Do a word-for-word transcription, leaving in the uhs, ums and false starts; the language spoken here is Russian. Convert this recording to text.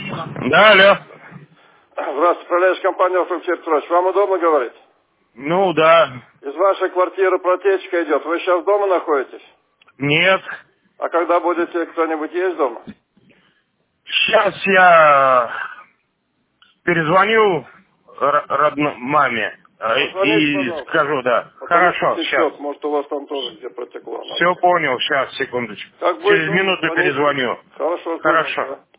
Да, алло. Здравствуйте, управляющая компания «Алфавит Петрович». Вам удобно говорить? Ну, да. Из вашей квартиры протечка идет. Вы сейчас дома находитесь? Нет. А когда будете, кто-нибудь есть дома? Сейчас я перезвоню родной маме э, Позвоните, и пожалуйста. скажу, да. Потому что Хорошо, сейчас. течет. Может, у вас там тоже где протекло. Надо Все как-то. понял, сейчас, секундочку. Как будет Через дома, минуту звоните. перезвоню. Хорошо, понял, Хорошо. да.